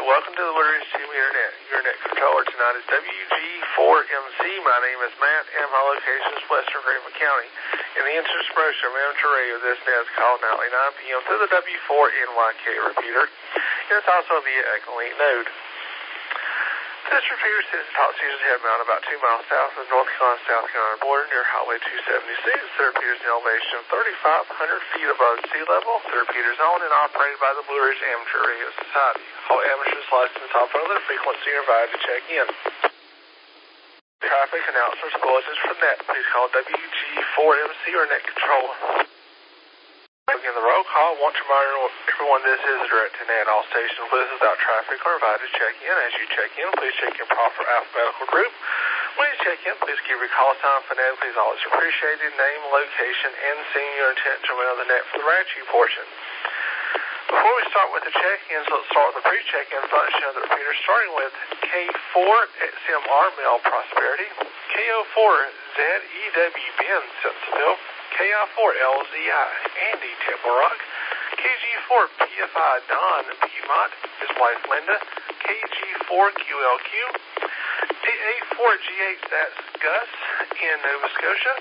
welcome to the Blue Ridge Team Internet. Your net controller tonight is WG4MC. My name is Matt, and my location is Western Greenville County. In the interest promotion of amateur radio, this net is called nightly 9 p.m. through the W4NYK repeater. And it's also via Echolink node. This repeater sits at top season headmount about 2 miles south of North Carolina, South Carolina border near Highway 276. The repeater is an elevation of 3,500 feet above sea level. The repeater is owned and operated by the Blue Ridge Amateur Radio Society. All amateurs licensed off other frequency are invited to check in. Traffic announcements bulletins from net. Please call WG4MC or net control. Begin the roll call. Want to remind everyone this is a direct to net. All stations with us without traffic are invited to check in. As you check in, please check in proper alphabetical group. When you check in, please give your call sign phonetically. Is always appreciated. Name, location, and seeing your intent to remain on the net for the RACHE portion. Before we start with the check-ins, let's start with the pre-check-in function of the repeater, starting with K4 XMR Male Prosperity, KO4 ZEW Ben Simpsonville, KI4LZI Andy Temple Rock, KG4 PFI Don Piedmont, his wife Linda, KG4QLQ, AA4GH that's Gus in Nova Scotia,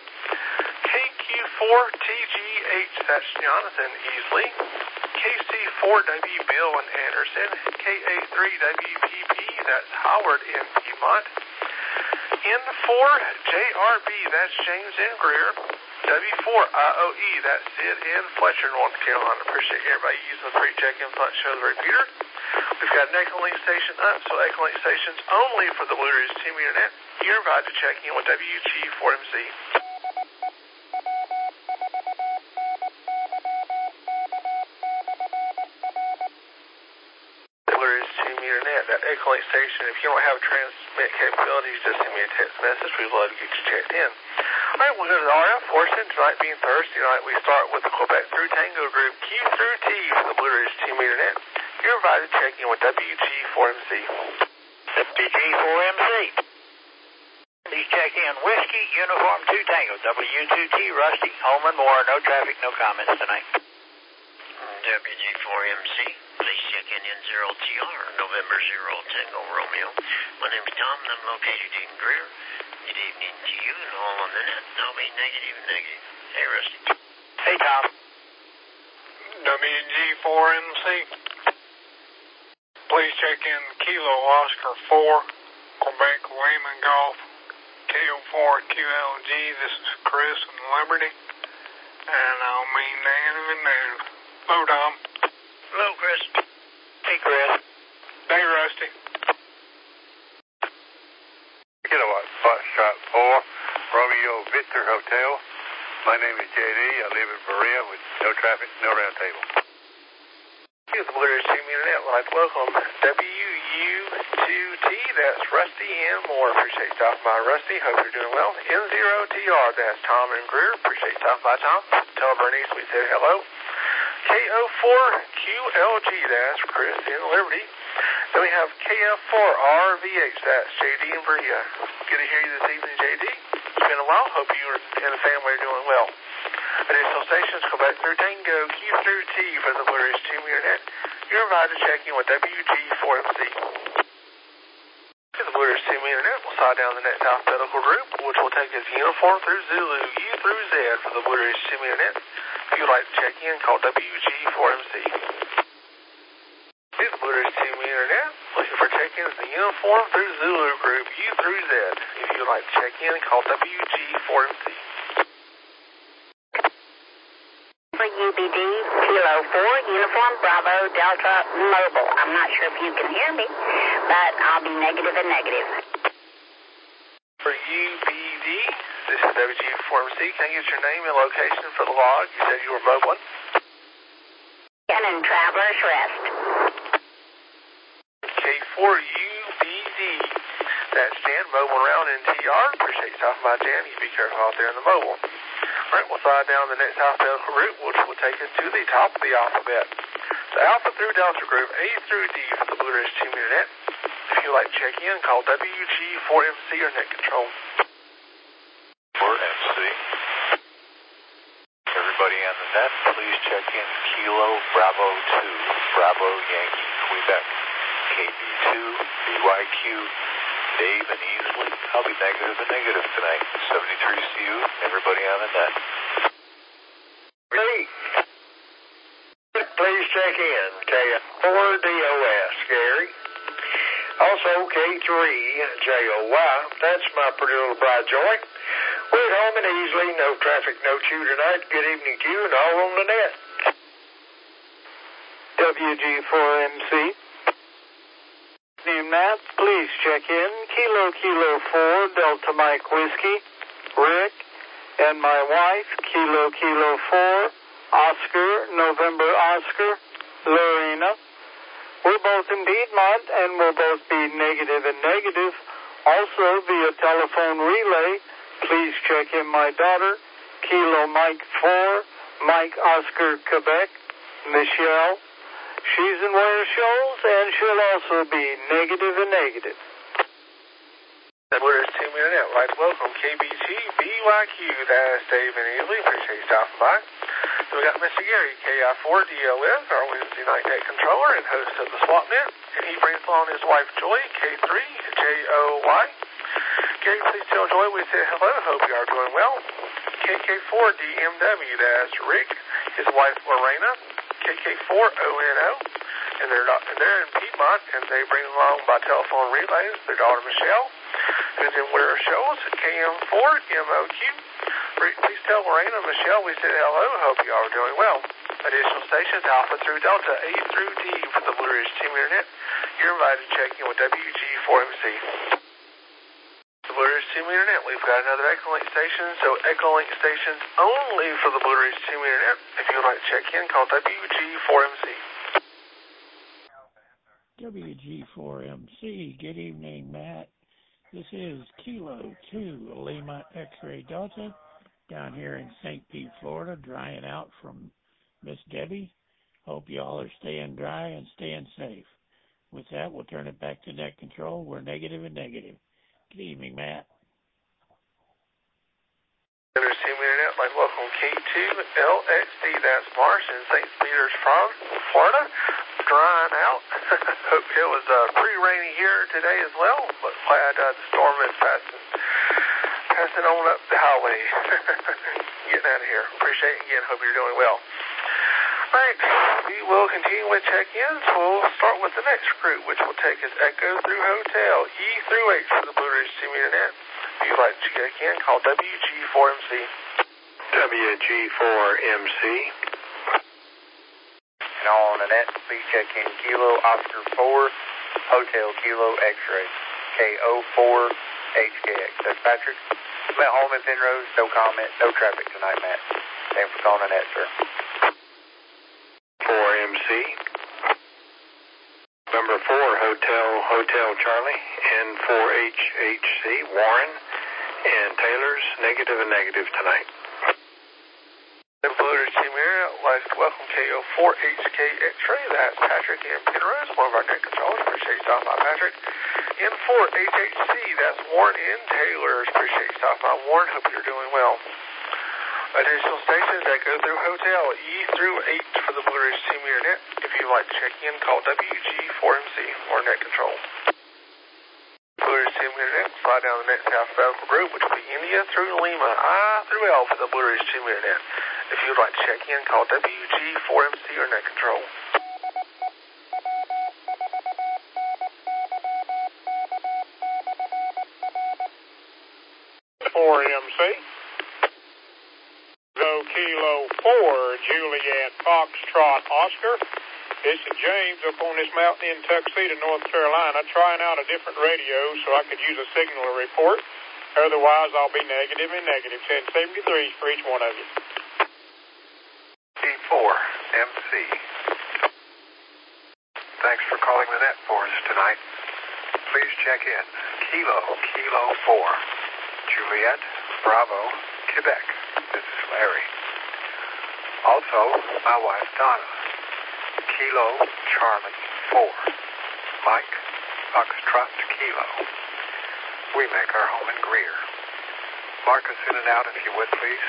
KQ4TGH that's Jonathan Easley, KC4W Bill in Anderson, KA3WPP that's Howard in Piedmont, N4JRB that's James in Greer, W4IOE that's Sid in Fletcher, North Carolina. Appreciate everybody using the pre-check-in function of the repeater. We've got an Echolink station up, so Echolink stations only for the Blue Ridge Team Internet. You're invited to check in with WG4MC. That Echolink station, if you don't have transmit capabilities, just send me a text message. We'd love to get you checked in. Alright, we'll go to the RF portion. Tonight being Thursday night, we start with the Quebec through Tango group, Q through T for the Blue Ridge Team Internet. You're invited to check in with WG4MC. WG4MC. Please check in Whiskey Uniform 2 Tango, W2T Rusty, home and more. No traffic, no comments tonight. WG4MC. Please check in N0TR, November 0 Tango Romeo. My name is Tom, and I'm located in Greer. Good evening to you and all on the net. I'll be negative. Hey, Rusty. Hey, Tom. WG4MC. Please check in Kilo Oscar 4, Quebec Lehman Golf, KO4QLG. This is Chris in Liberty, and I'll be negative and negative. Hello, Tom. Hello, Chris. Hey, Chris. Hey, Rusty. Kilowatt, Foxtrot 4, Romeo Victor Hotel. My name is JD. I live in Berea with no traffic, no round table. Here's the Blue Ridge Team Internet. We'd like to welcome WU2T, that's Rusty and more. Appreciate you stopping by, Rusty. Hope you're doing well. N0TR, that's Tom and Greer. Appreciate you stopping by, Tom. Tell Bernice we said hello. KO4QLG, that's Chris in Liberty. Then we have KF4RVH, that's JD in Berea. Good to hear you this evening, JD. It's been a while. Hope you and the family are doing well. Additional stations, Quebec through Tango, Q through T for the Blue Ridge Team Internet. You're invited to check in with WG4MC. For the Blue Ridge Team Internet, we'll slide down the next alphabetical group, which will take us uniform through Zulu, U through Z for the Blue Ridge Team Internet. If you'd like to check in, call WG4MC. The Blue Ridge Team Internet, looking for check-ins in the uniform through Zulu group, U through Z. If you'd like to check in, call WG4MC. For UBD, Kilo 4, Uniform Bravo, Delta, Mobile. I'm not sure if you can hear me, but I'll be negative and negative. For UBD, this is WG4MC. Can I get your name and location for the log? You said you were mobile. And Traveler's Rest. K4UBD, that's Jan, mobile around in TR. Appreciate you stopping by, Jan. You be careful out there in the mobile. Alright, we'll slide down the next alphabetical route, which will take us to the top of the alphabet. The Alpha through Delta group, A through D for the Blue Ridge Team Internet. If you'd like to check in, call WG4MC or net control. 4MC. Everybody on the net, please check in Kilo Bravo 2, Bravo Yankee, Quebec. KB2, BYQ, Dave and Easley. I'll be negative and negative tonight. 73 CU, everybody on the net. Please check in. K4DOS, Gary. Also K3JOY. That's my pretty little bride Joy. We're at home and easily. No traffic, no chew tonight. Good evening to you and all on the net. WG4MC. Name Matt, please check in. Kilo 4, Delta Mike Whiskey, Rick, and my wife, Kilo 4, Oscar, November Oscar, Lorena. We're both in Piedmont, and we'll both be negative and negative. Also, via telephone relay, please check in my daughter, Kilo Mike 4, Mike Oscar, Quebec, Michelle. She's in Ware Shoals, and she'll also be negative and negative. Blue Ridge Team Internet, like welcome, KBG, BYQ, that's Dave and Ely, appreciate you stopping by. So we got Mr. Gary, KI4DOS, our Wednesday night net controller and host of the SwapNet, and he brings along his wife Joy, K3JOY. Gary, please tell Joy we said hello, hope you are doing well. KK4DMW, that's Rick, his wife Lorena, KK4ONO, and they're in Piedmont, and they bring along by telephone relays their daughter Michelle, who's in Ware Shoals, KM4MOQ. Rick, please tell Lorena and Michelle we said hello, hope you all are doing well. Additional stations, Alpha through Delta, A through D for the Blue Ridge Team Internet. You're invited to check in with WG4MC. The Blue Ridge Team Internet, we've got another Echolink station, so Echolink stations only for the Blue Ridge Team Internet. If you would like to check in, call WG4MC. WG4MC, good evening, Matt. This is Kilo 2, Lima X-Ray Delta, down here in St. Pete, Florida, drying out from Miss Debbie. Hope you all are staying dry and staying safe. With that, we'll turn it back to net control. We're negative and negative. Good evening, Matt. Team Internet, like welcome K2LXD, that's Marsh in St. Peter's, Florida, drying out. Hope it was pretty rainy here today as well, but glad the storm is passing on up the highway. Getting out of here. Appreciate it again. Hope you're doing well. All right, we will continue with check-ins. We'll start with the next group, which will take us Echo through Hotel, E through H for the Blue Ridge Team Internet. If you'd like to check in, call WG4MC. WG4MC. And all on the net, please check in Kilo Oscar 4, Hotel Kilo X-Ray, KO4HKX. That's Patrick. I'm at home in Penrose, no comment, no traffic tonight, Matt. Thanks for calling the net, sir. 4MC. Number 4, Hotel Charlie, N4HHC, Warren, and Taylor's negative and negative tonight. The Blue Ridge Team here, like welcome KO4HK X-Ray, that's Patrick in Penrose, one of our net controllers. Appreciate you stopping by, Patrick. N4HHC, that's Warren in Taylor's. Appreciate you stopping by, Warren. Hope you're doing well. Additional stations that go through Hotel, E through H for the Blue Ridge Team Internet. If you'd like to check in, call WG4MC or net control. Blue Ridge Team Internet, slide down the next alphabetical group, which will be India through Lima, I through L for the Blue Ridge Team Internet. If you'd like to check in, call WG4MC or net control. 4MC. Go Kilo 4, Juliet Foxtrot Oscar. This is James up on this mountain in Tuxedo, North Carolina, trying out a different radio so I could use a signal to report. Otherwise, I'll be negative and negative. 1073 for each one of you. C4MC. Thanks for calling the net for us tonight. Please check in. Kilo 4, Juliet, Bravo, Quebec. This is Larry. Also, my wife Donna. Kilo Charlie 4, Mike Foxtrot Kilo. We make our home in Greer. Mark us in and out if you would, please.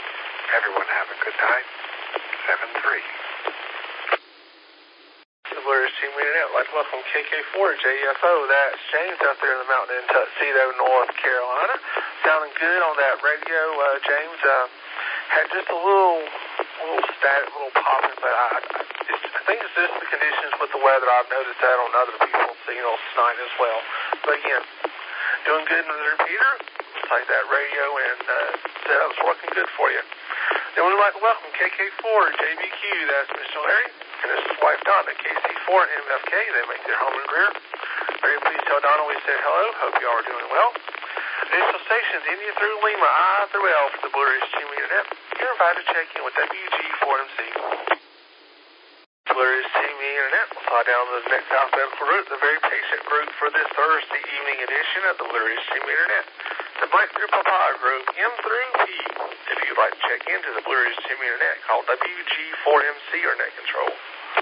Everyone have a good night. 7-3. The Blue Blue Ridge Team Internet. I'd like to welcome KK4JFO. That's James out there in the mountain in Tuxedo, North Carolina. Sounding good on that radio, James. Had just a little static, a little popping, but I think it's just the conditions with the weather. I've noticed that on other people's signals tonight as well. But again, doing good in the repeater. Looks like that radio and setup's working good for you. Then we'd like to welcome KK4JBQ. That's Mr. Larry and his wife Donna, KC4 and MFK. They make their home in Greer. Very pleased to tell Donna we said hello. Hope you all are doing well. Additional stations, India through Lima, I through L for the Blue Ridge Team Internet. You're invited to check in with WG4MC. Blue Ridge Team Internet will fly down the next alphabetical route, the very patient group for this Thursday evening edition of the Blue Ridge Team Internet. The Mike through Papa group, M through P. If you'd like to check into the Blue Ridge Team Internet, call WG4MC or Net Control.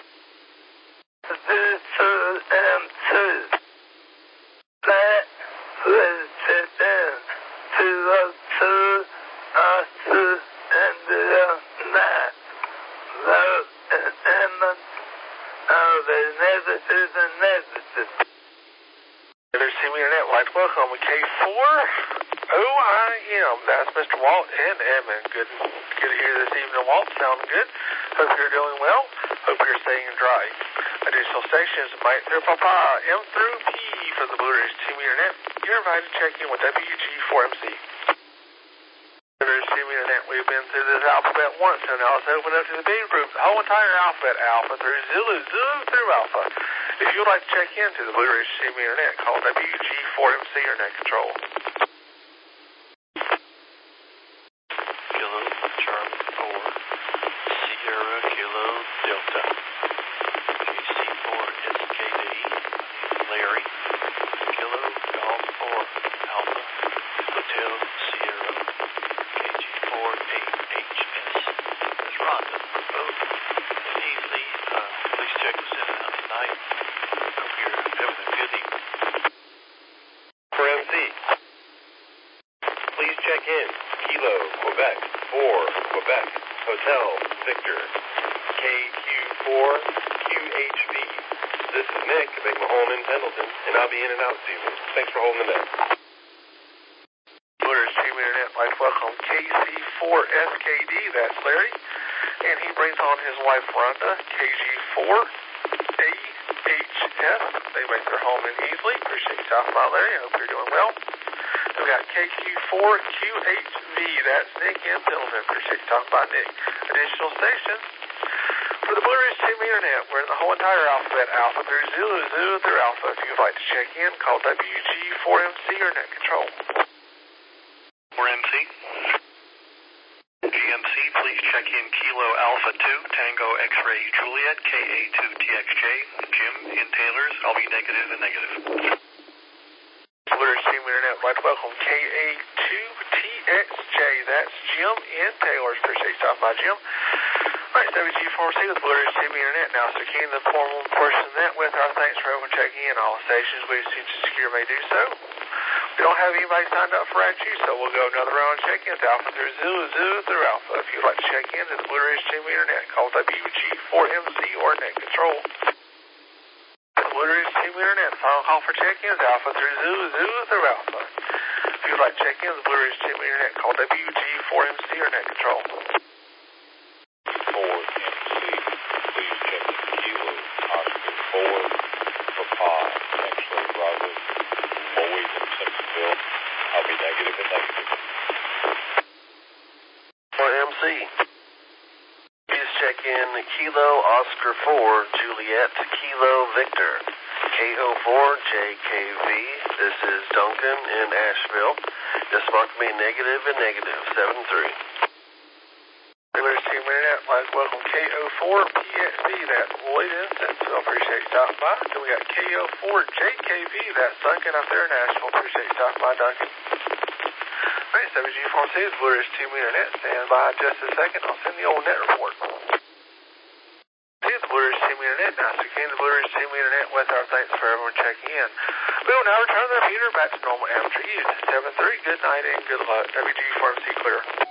Welcome to K4OIM. That's Mr. Walt and Emmett. Good to hear this evening, Walt. Sounding good. Hope you're doing well. Hope you're staying dry. Additional stations, Mike through Papa, M through P for the Blue Ridge Team Internet. You're invited to check in with WG4MC. Blue Ridge Team Internet, we've been through this alphabet once, so now let's open up to the big group, the whole entire alphabet, Alpha through Zulu, Zulu through Alpha. If you would like to check into the Blue Ridge Team Internet, call WG4MC or Net Control. Kilo, Charlie 4, Sierra, Kilo, Delta, KC4, SKD, Larry, Kilo, Golf 4, Alpha, Hotel, Sierra, KG4, 8HS. That's Rhonda, both. And Easley, please check us in out tonight. Hope you're having a good evening. For MC, please check in. Kilo, Quebec, 4, Quebec, Hotel, Victor, KQ4, QHV. This is Nick, make my home in Pendleton, and I'll be in and out soon. Thanks for holding the net. Blue Ridge Team Internet, like welcome KC4SKD, that's Larry, and he brings on his wife Rhonda, KG4AHS. They make their home in Easley. Appreciate you stopping by, Larry. I hope you're doing well. We've got KQ4QHV, that's Nick and Pendleton. Appreciate you stopping by, Nick. Additional stations for the Blue Ridge Team Internet. We're in the whole entire alphabet, Alpha through Zulu, Zulu through Alpha. If you'd like to check in, call WG4MC or Net Control. 4MC. GMC, please check in Kilo Alpha 2, Tango X-Ray Juliet, KA2TXJ. Jim in Taylor's, I'll be negative and negative. Blue Ridge Team Internet, right welcome KA2TXJ. That's Jim in Taylor's. Appreciate you stopping by, Jim. Alright, WG4MC with Blue Ridge Team Internet. Now securing the formal portion of that with our thanks for open checking in. All stations we seem to secure may do so. We don't have anybody signed up for IQ, so we'll go another round of check-ins. Alpha through Zulu, Zulu through Alpha. If you'd like to check in to the Blue Ridge Team Internet, call WG4MC or Net Control. Blue Ridge Team Internet, final call for check-ins. Alpha through Zulu, Zulu through Alpha. If you'd like to check in to the Blue Ridge Team Internet, call WG4MC or Net Control. 4MC, please check in Kilo, Oscar 4, Papa, X-Ray Bravo, always in Simpsonville. I'll be negative and negative. 4MC, please check in Kilo, Oscar 4, Juliet, Kilo, Victor, KO4JKV. This is Duncan in Asheville. Just mark me negative and negative, 7-3. Blue Ridge Team Internet, welcome KO4PXB, that's Lloyd in Centerville. Appreciate you stopping by. Then we got KO4JKV, that's Duncan up there in Nashville. Appreciate you stopping by, Duncan. Alright, WG4MC is Blue Ridge Team Internet. Stand by just a second. I'll send the old net report. Here's the Blue Ridge Team Internet. Now securing the Blue Ridge Team Internet with our thanks for everyone checking in. We will now return the repeater back to normal amateur use. 7-3, good night and good luck. WG4MC clear.